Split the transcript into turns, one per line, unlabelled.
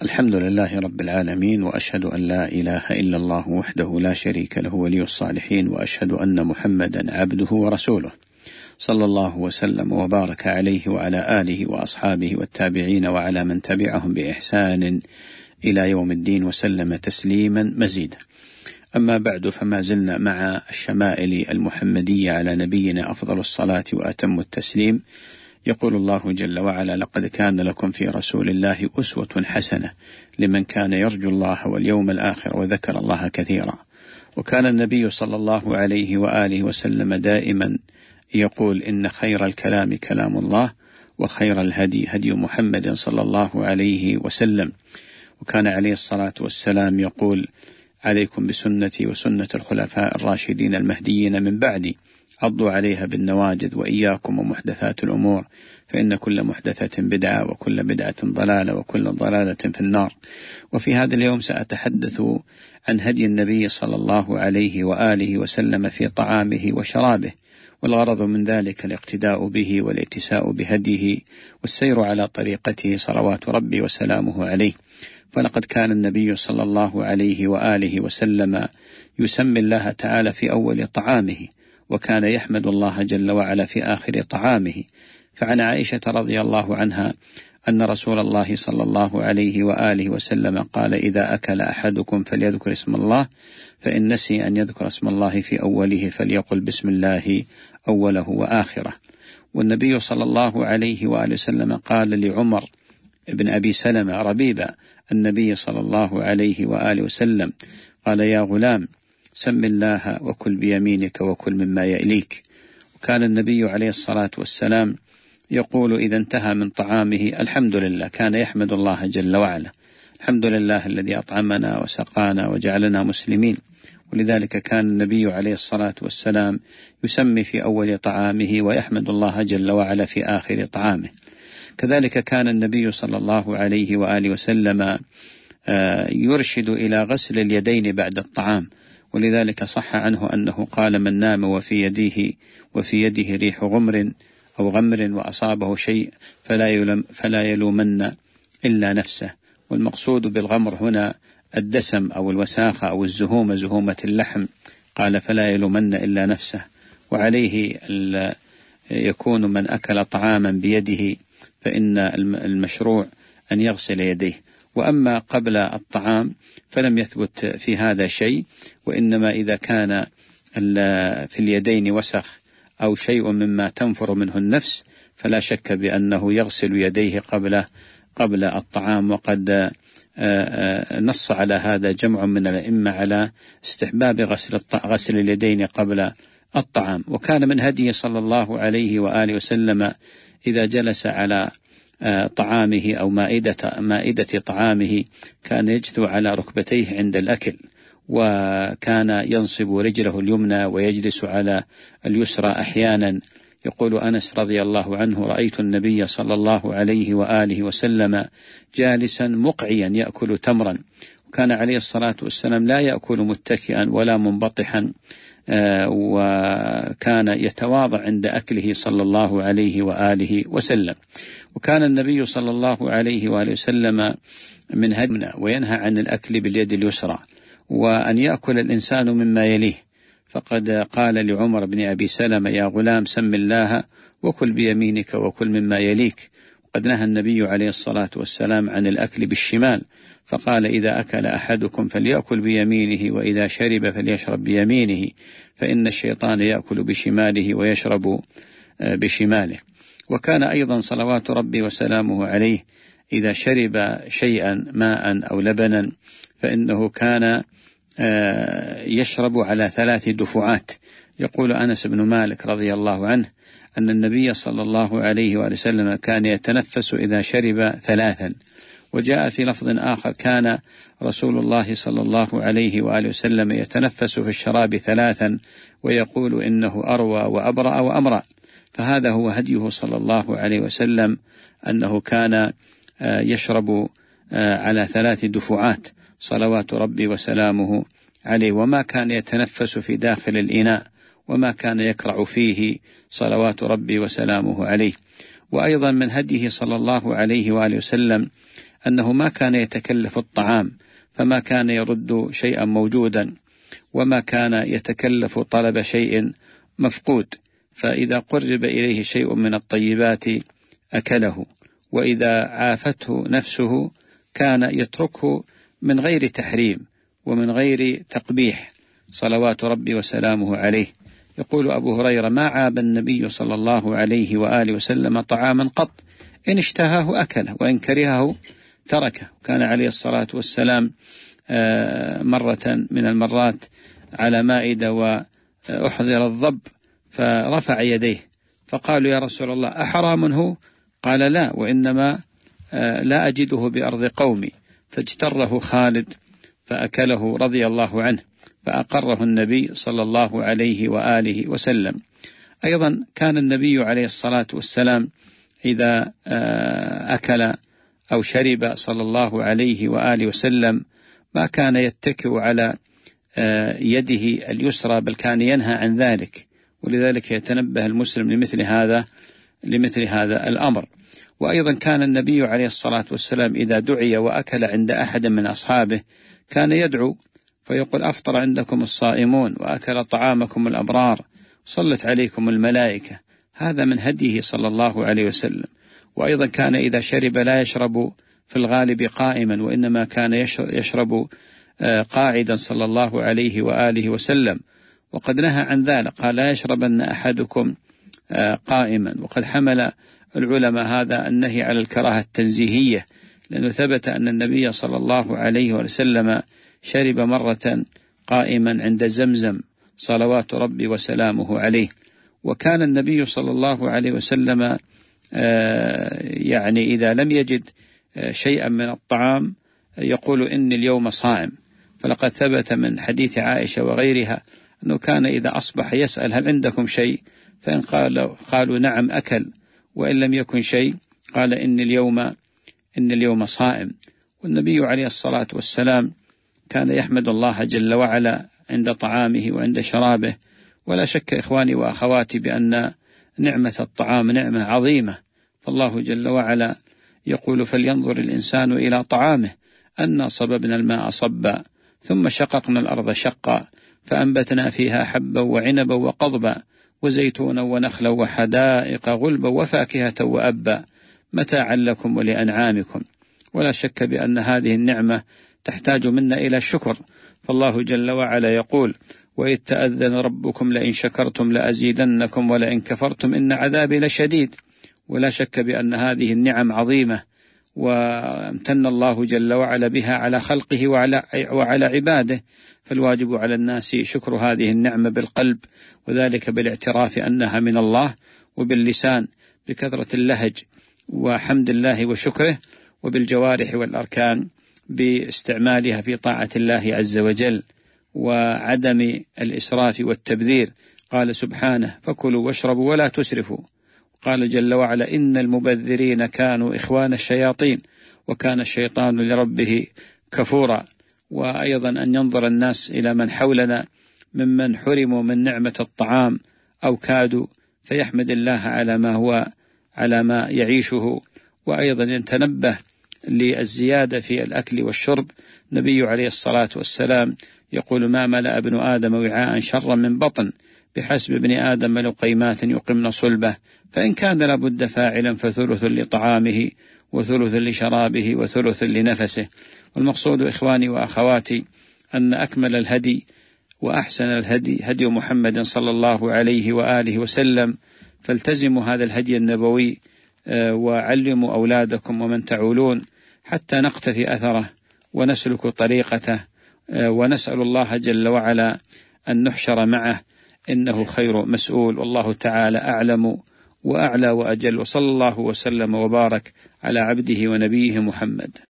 الحمد لله رب العالمين، وأشهد أن لا إله إلا الله وحده لا شريك له ولي الصالحين، وأشهد أن محمدا عبده ورسوله، صلى الله وسلم وبارك عليه وعلى آله وأصحابه والتابعين وعلى من تبعهم بإحسان إلى يوم الدين وسلم تسليما مزيدا. أما بعد، فما زلنا مع الشمائل المحمدية على نبينا أفضل الصلاة وأتم التسليم. يقول الله جل وعلا: لقد كان لكم في رسول الله أسوة حسنة لمن كان يرجو الله واليوم الآخر وذكر الله كثيرا. وكان النبي صلى الله عليه وآله وسلم دائما يقول: إن خير الكلام كلام الله، وخير الهدي هدي محمد صلى الله عليه وسلم. وكان عليه الصلاة والسلام يقول: عليكم بسنتي وسنة الخلفاء الراشدين المهديين من بعدي، عضوا عليها بالنواجذ، وإياكم ومحدثات الأمور، فإن كل محدثة بدعة، وكل بدعة ضلالة، وكل ضلالة في النار. وفي هذا اليوم سأتحدث عن هدي النبي صلى الله عليه وآله وسلم في طعامه وشرابه، والغرض من ذلك الاقتداء به والاتساء بهديه والسير على طريقته صلوات ربي وسلامه عليه. فلقد كان النبي صلى الله عليه وآله وسلم يسمي الله تعالى في أول طعامه، وكان يحمد الله جل وعلا في آخر طعامه. فعن عائشة رضي الله عنها أن رسول الله صلى الله عليه وآله وسلم قال: إذا أكل أحدكم فليذكر اسم الله، فإن نسي أن يذكر اسم الله في أوله فليقل بسم الله أوله وآخره. والنبي صلى الله عليه وآله وسلم قال لعمر بن أبي سلمة ربيبة النبي صلى الله عليه وآله وسلم، قال: يا غلام، سم الله وكل بيمينك وكل مما يأليك. وكان النبي عليه الصلاة والسلام يقول إذا انتهى من طعامه: الحمد لله. كان يحمد الله جل وعلا: الحمد لله الذي أطعمنا وسقانا وجعلنا مسلمين. ولذلك كان النبي عليه الصلاة والسلام يسمي في أول طعامه ويحمد الله جل وعلا في آخر طعامه. كذلك كان النبي صلى الله عليه وآله وسلم يرشد إلى غسل اليدين بعد الطعام. ولذلك صح عنه أنه قال: من نام وفي يده ريح غمر أو غمر وأصابه شيء فلا يلومن إلا نفسه. والمقصود بالغمر هنا الدسم أو الوساخة أو الزهومة، زهومة اللحم. قال: فلا يلومن إلا نفسه. وعليه يكون من أكل طعاما بيده فإن المشروع أن يغسل يديه. وأما قبل الطعام فلم يثبت في هذا شيء، وإنما إذا كان في اليدين وسخ أو شيء مما تنفر منه النفس فلا شك بأنه يغسل يديه قبل الطعام. وقد نص على هذا جمع من الأئمة على استحباب غسل اليدين قبل الطعام. وكان من هديه صلى الله عليه وآله وسلم إذا جلس على طعامه أو مائدة طعامه كان يجثو على ركبتيه عند الأكل، وكان ينصب رجله اليمنى ويجلس على اليسرى أحيانا. يقول أنس رضي الله عنه: رأيت النبي صلى الله عليه وآله وسلم جالسا مقعيا يأكل تمرا. وكان عليه الصلاة والسلام لا يأكل متكئا ولا منبطحا، وكان يتواضع عند أكله صلى الله عليه وآله وسلم. وكان النبي صلى الله عليه وآله وسلم من هدمنا وينهى عن الأكل باليد اليسرى، وأن يأكل الإنسان مما يليه. فقد قال لعمر بن أبي سلمة: يا غلام، سم الله وكل بيمينك وكل مما يليك. قد نهى النبي عليه الصلاة والسلام عن الأكل بالشمال، فقال: إذا أكل أحدكم فليأكل بيمينه، وإذا شرب فليشرب بيمينه، فإن الشيطان يأكل بشماله ويشرب بشماله. وكان أيضا صلوات ربي وسلامه عليه إذا شرب شيئا ماء أو لبنا فإنه كان يشرب على 3 دفعات. يقول أنس بن مالك رضي الله عنه أن النبي صلى الله عليه وسلم كان يتنفس إذا شرب 3. وجاء في لفظ آخر: كان رسول الله صلى الله عليه وآله وسلم يتنفس في الشراب 3 ويقول: إنه أروى وأبرأ وأمرأ. فهذا هو هديه صلى الله عليه وسلم، أنه كان يشرب على 3 دفعات صلوات ربي وسلامه عليه، وما كان يتنفس في داخل الإناء، وما كان يكرع فيه صلوات ربي وسلامه عليه. وأيضا من هديه صلى الله عليه وآله وسلم أنه ما كان يتكلف الطعام، فما كان يرد شيئا موجودا، وما كان يتكلف طلب شيء مفقود، فإذا قرب إليه شيء من الطيبات أكله، وإذا عافته نفسه كان يتركه من غير تحريم ومن غير تقبيح صلوات ربي وسلامه عليه. يقول أبو هريرة: ما عاب النبي صلى الله عليه وآله وسلم طعاما قط، إن اشتهاه أكله وإن كرهه تركه. كان عليه الصلاة والسلام مرة من المرات على مائدة وأحضر الضب، فرفع يديه فقالوا: يا رسول الله أحرام هو؟ قال: لا، وإنما لا أجده بأرض قومي. فاجتره خالد فأكله رضي الله عنه، فأقره النبي صلى الله عليه وآله وسلم. أيضا كان النبي عليه الصلاة والسلام إذا أكل أو شرب صلى الله عليه وآله وسلم ما كان يتكئ على يده اليسرى، بل كان ينهى عن ذلك، ولذلك يتنبه المسلم لمثل هذا الأمر. وأيضا كان النبي عليه الصلاة والسلام إذا دعي وأكل عند أحد من أصحابه كان يدعو فيقول: أفطر عندكم الصائمون، وأكل طعامكم الأبرار، صلت عليكم الملائكة. هذا من هديه صلى الله عليه وسلم. وأيضا كان إذا شرب لا يشرب في الغالب قائما، وإنما كان يشرب قاعدا صلى الله عليه وآله وسلم، وقد نهى عن ذلك، قال: لا يشربن أحدكم قائما. وقد حمل العلماء هذا النهي على الكراهة التنزيهية، لأنه ثبت أن النبي صلى الله عليه وسلم شرب مرة قائما عند زمزم صلوات ربي وسلامه عليه. وكان النبي صلى الله عليه وسلم يعني إذا لم يجد شيئا من الطعام يقول: إني اليوم صائم. فلقد ثبت من حديث عائشة وغيرها أنه كان إذا أصبح يسأل: هل عندكم شيء؟ فإن قالوا نعم أكل، وإن لم يكن شيء قال: إن اليوم صائم. والنبي عليه الصلاة والسلام كان يحمد الله جل وعلا عند طعامه وعند شرابه. ولا شك إخواني وأخواتي بأن نعمة الطعام نعمة عظيمة، فالله جل وعلا يقول: فلينظر الإنسان إلى طعامه أنا صببنا الماء صبا ثم شققنا الأرض شقا فأنبتنا فيها حبا وعنبا وقضبا وزيتونا ونخلا وحدائق غلبا وفاكهة وأبا متاعا لكم ولأنعامكم. ولا شك بأن هذه النعمة تحتاج منا إلى الشكر، فالله جل وعلا يقول: وإذ تأذن ربكم لئن شكرتم لأزيدنكم ولئن كفرتم إن عذابي لشديد. ولا شك بأن هذه النعم عظيمة، وامتن الله جل وعلا بها على خلقه وعلى عباده، فالواجب على الناس شكر هذه النعمة بالقلب، وذلك بالاعتراف أنها من الله، وباللسان بكثرة اللهج وحمد الله وشكره، وبالجوارح والأركان باستعمالها في طاعة الله عز وجل، وعدم الإسراف والتبذير. قال سبحانه: فكلوا واشربوا ولا تسرفوا. قال جل وعلا: إن المبذرين كانوا إخوان الشياطين وكان الشيطان لربه كفورا. وأيضا أن ينظر الناس إلى من حولنا ممن حرموا من نعمة الطعام أو كادوا، فيحمد الله على ما يعيشه. وأيضا يتنبه للزيادة في الأكل والشرب. النبي عليه الصلاة والسلام يقول: ما ملأ ابن آدم وعاء شرا من بطن، بحسب ابن آدم لقيمات يقمن صلبه، فإن كان لابد فاعلا فثلث لطعامه وثلث لشرابه وثلث لنفسه. والمقصود إخواني وأخواتي أن أكمل الهدي وأحسن الهدي هدي محمد صلى الله عليه وآله وسلم، فالتزموا هذا الهدي النبوي وعلموا أولادكم ومن تعولون حتى نقتفي أثره ونسلك طريقته، ونسأل الله جل وعلا أن نحشر معه، إنه خير مسؤول، والله تعالى أعلم وأعلى وأجل. وصلى الله وسلم وبارك على عبده ونبيه محمد.